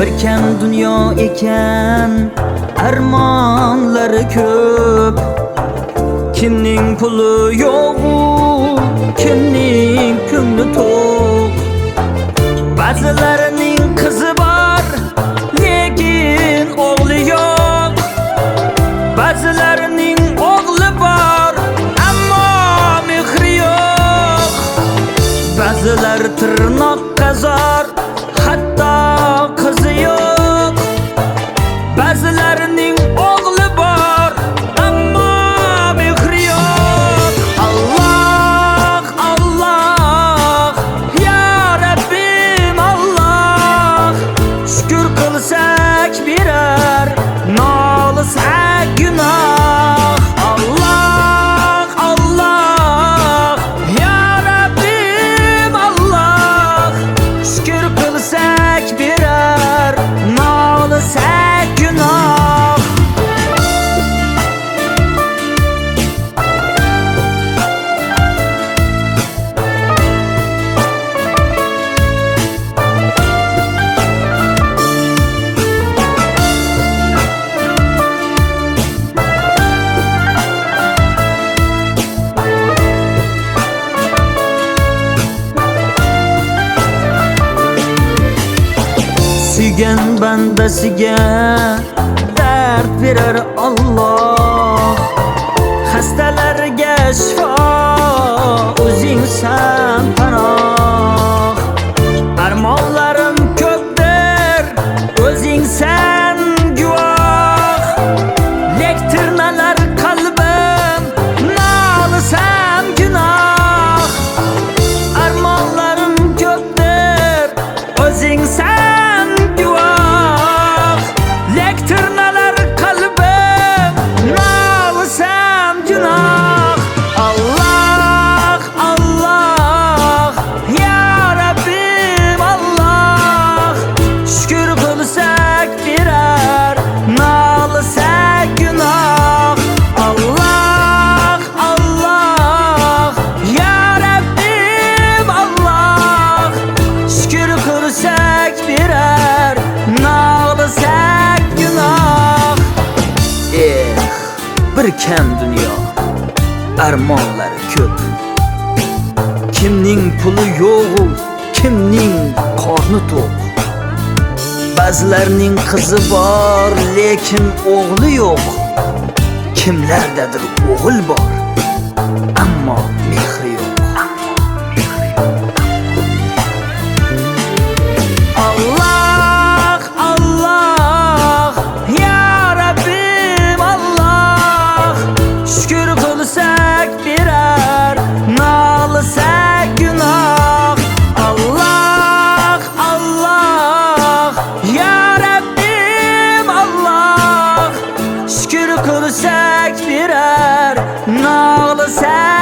birken dunyo ekan, armonlari ko'p. Kimning puli yo'q, kimning ko'ngli to'q. Ba'zilarining qizi bor, lekin o'g'li yo'q. Ba'zilarining o'g'li bor, ammo mehri yo'q. Ba'zilar tirnoqqa zor, hatto qizi yo'q. Ba'zilarining o'g'li bor, ammo mehri yo'q. Alloh, Alloh, ya Rabbim Alloh. Shukr qilsak berar, nolsak gunoh. Alloh, Alloh, ya Rabbim Alloh. Shukr qilsak berar, nolsak gunoh. Suygan bandasiga dard berar Alloh. Xastalarga shifo o'zingsan panoh. Armonlarim ko'pdir, o'zingsan guvoh. Lektirnalar qalbim, nolisam gunoh. Armonlarim ko'pdir, o'zingsan guvoh. Lektirnalar qalbim, nolisam gunoh. Alloh, Alloh, ya Rabbim Alloh. Shukr qilsak berar, nolsak gunoh. Alloh, Alloh, ya Rabbim Alloh. Shukr qilsak berar, nolsak gunoh. Birkan dunyo, armonlari ko'p. Kimning puli yo'q, kimning qorni to'q. Ba'zilarning qizi bor, lekin o'g'li yo'q. Kimlardadir o'g'il bor, ammo mehri yo'q. Alloh, Alloh, ya Rabbim Alloh. Shukr qilsak berar, nolsak gunoh. Alloh, Alloh, ya Rabbim Alloh. Shukr qilsak berar, nolsak